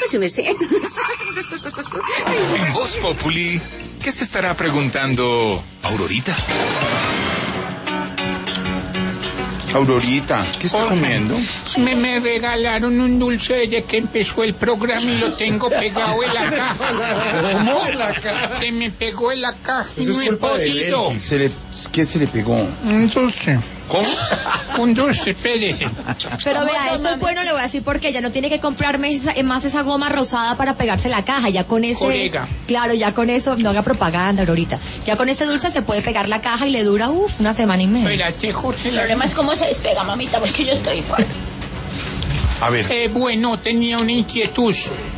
Ay, me sé. En Voz Populi, ¿qué se estará preguntando Aurorita? Aurorita, ¿qué está comiendo? Me regalaron un dulce desde que empezó el programa y lo tengo pegado en la caja. ¿Cómo? Se me pegó en la caja. Eso es no he culpa de podido. ¿Qué se le pegó? Un dulce. ¿Cómo? Un dulce, espérese. Pero vea, eso es bueno, le voy a decir porque ya no tiene que comprarme más esa goma rosada para pegarse la caja, ya con ese... Colega. Claro, ya con eso, no haga propaganda, Aurorita. Ya con ese dulce se puede pegar la caja y le dura, una semana y media. Espérate, Jorge. El problema es cómo se despega, mamita, porque yo estoy igual. A ver. Bueno, tenía una inquietud.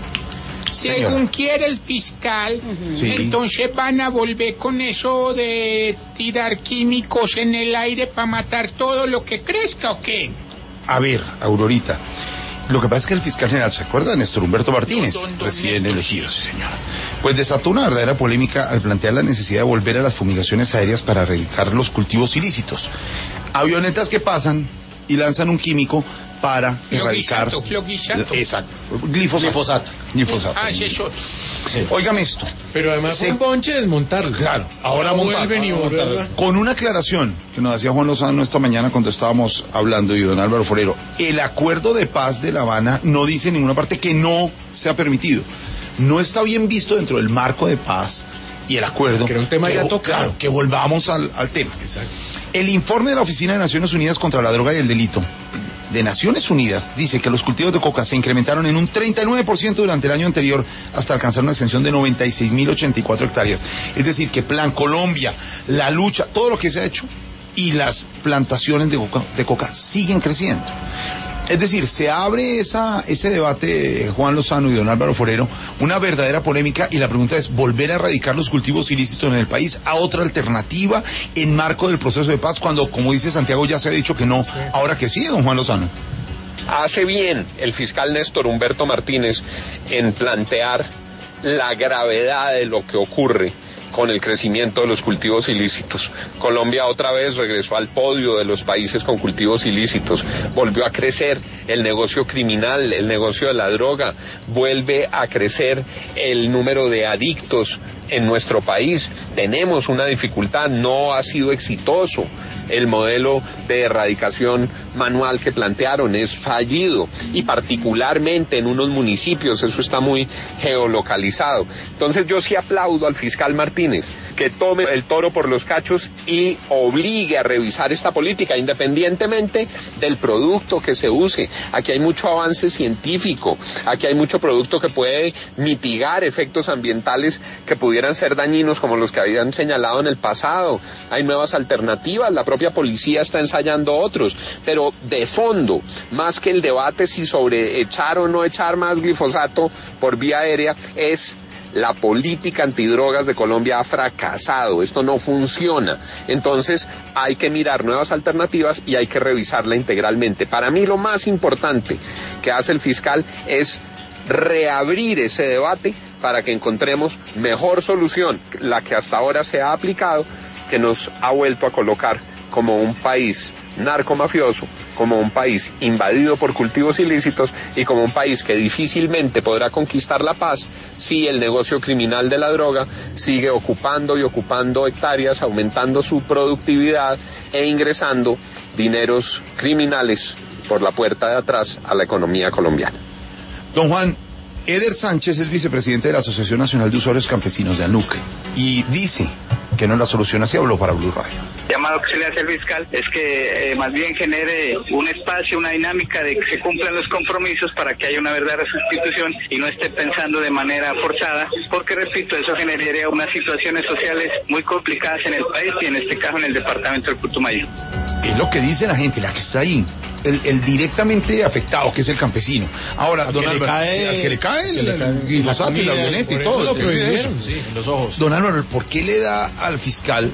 Señora. Según quiere el fiscal, Sí. entonces van a volver con eso de tirar químicos en el aire para matar todo lo que crezca, ¿o qué? A ver, Aurorita. Lo que pasa es que el fiscal general, ¿se acuerda? Néstor Humberto Martínez, Don recién Néstor, elegido, sí, señora. Pues desató una verdadera polémica al plantear la necesidad de volver a las fumigaciones aéreas para erradicar los cultivos ilícitos. Avionetas que pasan y lanzan un químico para erradicar... Flogisato. Exacto. Glifosato. Ah, ese es otro. Óigame esto. Pero además Se- un bonche desmontarlo. Claro, ahora vuelven y volverla. con una aclaración que nos hacía Juan Lozano esta mañana cuando estábamos hablando y don Álvaro Forero. El acuerdo de paz de La Habana no dice en ninguna parte que no sea permitido. No está bien visto dentro del marco de paz y el acuerdo. Que era un tema ya tocado. Claro, que volvamos al tema. Exacto. El informe de la Oficina de Naciones Unidas contra la Droga y el Delito de Naciones Unidas dice que los cultivos de coca se incrementaron en un 39% durante el año anterior hasta alcanzar una extensión de 96.084 hectáreas. Es decir, que Plan Colombia, la lucha, todo lo que se ha hecho y las plantaciones de coca siguen creciendo. Es decir, se abre ese debate, Juan Lozano y don Álvaro Forero, una verdadera polémica, y la pregunta es, ¿volver a erradicar los cultivos ilícitos en el país a otra alternativa en marco del proceso de paz, cuando, como dice Santiago, ya se ha dicho que no, ahora que sí, don Juan Lozano? Hace bien el fiscal Néstor Humberto Martínez en plantear la gravedad de lo que ocurre con el crecimiento de los cultivos ilícitos. Colombia otra vez regresó al podio de los países con cultivos ilícitos, volvió a crecer el negocio criminal, el negocio de la droga, vuelve a crecer el número de adictos en nuestro país. Tenemos una dificultad, no ha sido exitoso el modelo de erradicación manual que plantearon, es fallido, y particularmente en unos municipios, eso está muy geolocalizado. Entonces yo sí aplaudo al fiscal Martínez que tome el toro por los cachos y obligue a revisar esta política, independientemente del producto que se use. Aquí hay mucho avance científico, aquí hay mucho producto que puede mitigar efectos ambientales que pudieran ser dañinos, como los que habían señalado en el pasado. Hay nuevas alternativas, la propia policía está ensayando otros, pero de fondo, más que el debate si sobre echar o no echar más glifosato por vía aérea, es la política antidrogas de Colombia ha fracasado, esto no funciona. Entonces hay que mirar nuevas alternativas y hay que revisarla integralmente. Para mí lo más importante que hace el fiscal es reabrir ese debate para que encontremos mejor solución, la que hasta ahora se ha aplicado, que nos ha vuelto a colocar como un país narcomafioso, como un país invadido por cultivos ilícitos y como un país que difícilmente podrá conquistar la paz si el negocio criminal de la droga sigue ocupando y ocupando hectáreas, aumentando su productividad e ingresando dineros criminales por la puerta de atrás a la economía colombiana. Don Juan, Eder Sánchez es vicepresidente de la Asociación Nacional de Usuarios Campesinos de ANUC y dice que no es la solución, así habló para Blue Radio. El llamado que se le hace al fiscal es que más bien genere un espacio, una dinámica de que se cumplan los compromisos para que haya una verdadera sustitución y no esté pensando de manera forzada, porque repito, eso generaría unas situaciones sociales muy complicadas en el país y en este caso en el departamento del Putumayo. Es lo que dice la gente, la que está ahí, el directamente afectado, que es el campesino. Ahora, don Álvaro, al que le cae el glifosato y la avioneta y todo. Lo prohibieron, sí, en los ojos. Don Álvaro, ¿por qué le da al fiscal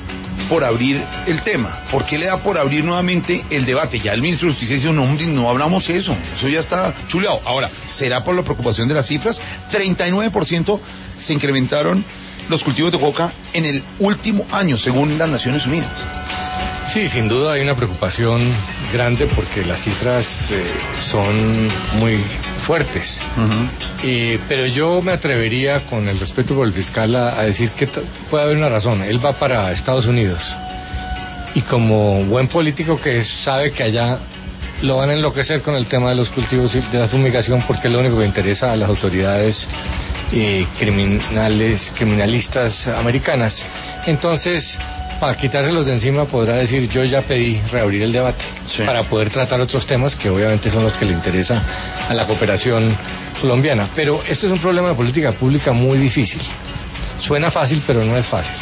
por abrir el tema? ¿Por qué le da por abrir nuevamente el debate? Ya el ministro de Justicia dice, no, hombre, no hablamos eso ya está chuleado. Ahora, ¿será por la preocupación de las cifras? 39% se incrementaron los cultivos de coca en el último año, según las Naciones Unidas. Sí, sin duda hay una preocupación grande porque las cifras son muy fuertes. Pero yo me atrevería, con el respeto por el fiscal, a decir que puede haber una razón. Él va para Estados Unidos y como buen político que es, sabe que allá lo van a enloquecer con el tema de los cultivos y de la fumigación, porque es lo único que interesa a las autoridades criminalistas americanas. Entonces, para quitárselos de encima, podrá decir: yo ya pedí reabrir el debate, para poder tratar otros temas que obviamente son los que le interesan a la cooperación colombiana. Pero este es un problema de política pública muy difícil. Suena fácil, pero no es fácil.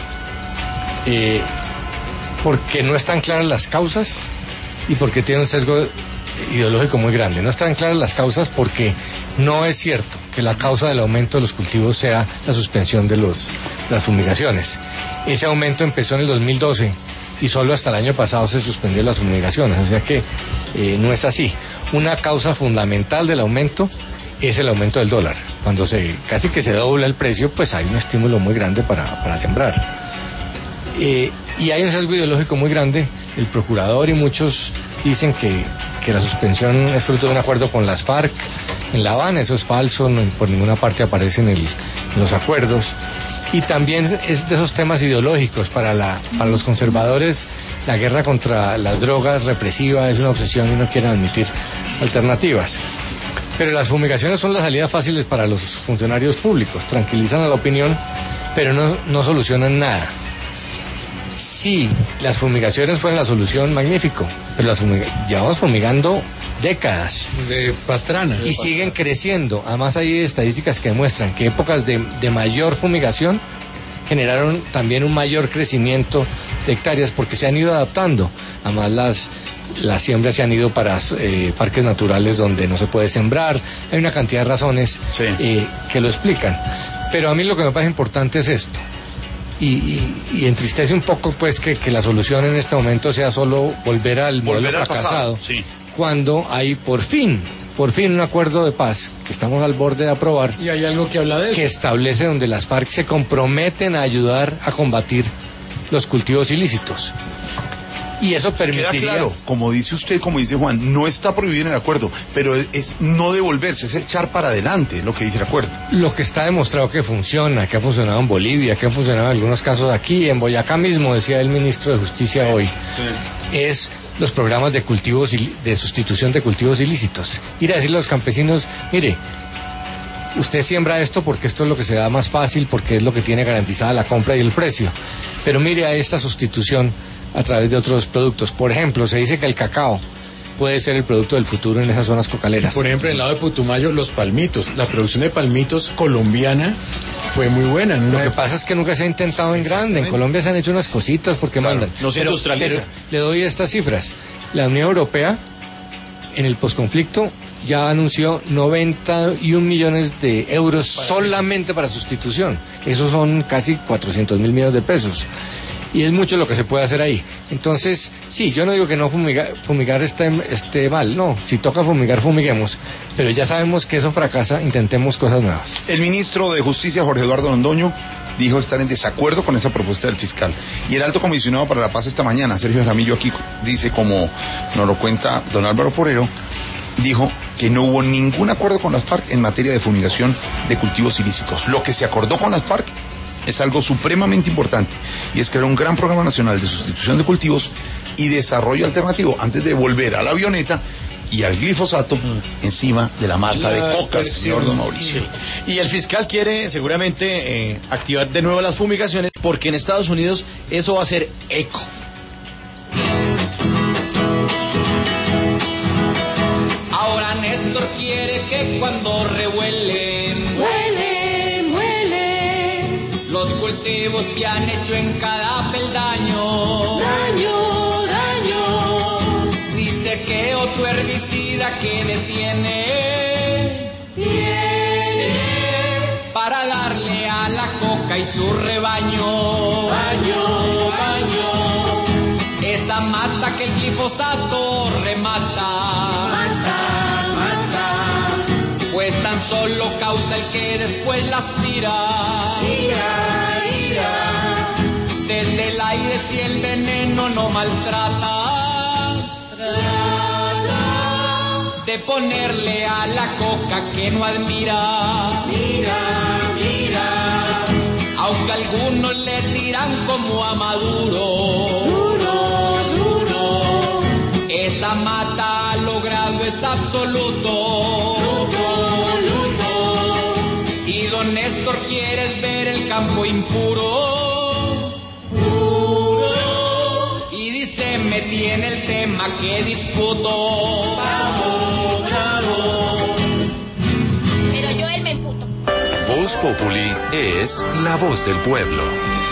Porque no están claras las causas y porque tiene un sesgo ideológico muy grande. No están claras las causas porque no es cierto que la causa del aumento de los cultivos sea la suspensión de las fumigaciones. Ese aumento empezó en el 2012 y solo hasta el año pasado se suspendió las fumigaciones, o sea que no es así. Una causa fundamental del aumento es el aumento del dólar. Cuando casi que se dobla el precio, pues hay un estímulo muy grande para sembrar. Y hay un sesgo ideológico muy grande. El procurador y muchos dicen que la suspensión es fruto de un acuerdo con las FARC en La Habana. Eso es falso, no, por ninguna parte aparece en los acuerdos. Y también es de esos temas ideológicos. Para los conservadores, la guerra contra las drogas represiva es una obsesión y no quieren admitir alternativas. Pero las fumigaciones son las salidas fáciles para los funcionarios públicos, tranquilizan a la opinión, pero no solucionan nada. Si las fumigaciones fueran la solución, magnífico, pero llevamos fumigando décadas. De Pastrana. Y siguen creciendo. Además hay estadísticas que demuestran que épocas de mayor fumigación generaron también un mayor crecimiento de hectáreas porque se han ido adaptando. Además las siembras se han ido para parques naturales donde no se puede sembrar. Hay una cantidad de razones que lo explican. Pero a mí lo que me parece importante es esto. Y entristece un poco pues que la solución en este momento sea solo volver al modelo fracasado, cuando hay por fin un acuerdo de paz que estamos al borde de aprobar, y hay algo que habla de eso, que establece donde las FARC se comprometen a ayudar a combatir los cultivos ilícitos. Y eso permitiría... Queda claro, como dice usted, como dice Juan, no está prohibido en el acuerdo, pero es no devolverse, es echar para adelante lo que dice el acuerdo. Lo que está demostrado que funciona, que ha funcionado en Bolivia, que ha funcionado en algunos casos aquí, en Boyacá mismo, decía el ministro de Justicia hoy, es los programas de cultivos de sustitución de cultivos ilícitos. Ir a decirle a los campesinos: mire, usted siembra esto porque esto es lo que se da más fácil, porque es lo que tiene garantizada la compra y el precio, pero mire a esta sustitución a través de otros productos. Por ejemplo, se dice que el cacao puede ser el producto del futuro en esas zonas cocaleras. Por ejemplo, en el lado de Putumayo, los palmitos. La producción de palmitos colombiana fue muy buena. Lo que pasa es que nunca se ha intentado en grande. En Colombia se han hecho unas cositas porque mandan. No se industrializa. Pero le doy estas cifras. La Unión Europea, en el posconflicto, ya anunció 91 millones de euros solamente para sustitución. Esos son casi 400.000 millones de pesos. Y es mucho lo que se puede hacer ahí. Entonces, sí, yo no digo que no fumigar esté mal, no. Si toca fumigar, fumiguemos. Pero ya sabemos que eso fracasa, intentemos cosas nuevas. El ministro de Justicia, Jorge Eduardo Londoño, dijo estar en desacuerdo con esa propuesta del fiscal. Y el alto comisionado para la paz esta mañana, Sergio Jaramillo, aquí dice, como nos lo cuenta don Álvaro Forero, dijo que no hubo ningún acuerdo con las FARC en materia de fumigación de cultivos ilícitos. Lo que se acordó con las FARC es algo supremamente importante, y es crear un gran programa nacional de sustitución de cultivos y desarrollo alternativo antes de volver a la avioneta y al glifosato encima de la mata de coca, señor don Mauricio. Y el fiscal quiere seguramente activar de nuevo las fumigaciones, porque en Estados Unidos eso va a ser eco. Ahora Néstor quiere que cuando revuelen, los cultivos que han hecho en cada peldaño daño. Dice que otro herbicida que detiene para darle a la coca y su rebaño daño. Esa mata que el glifosato remata, pues tan solo causa el que después la aspira. Desde el aire si el veneno no maltrata, de ponerle a la coca que no admira. Mira, mira, aunque algunos le tiran como a Maduro. Duro, duro, esa mata ha logrado es absoluto. Luto, luto, y don Néstor quieres ver el campo impuro. Se metí en el tema que disputo. Vamos, chavo. Pero yo él me emputo. Voz Populi es la voz del pueblo.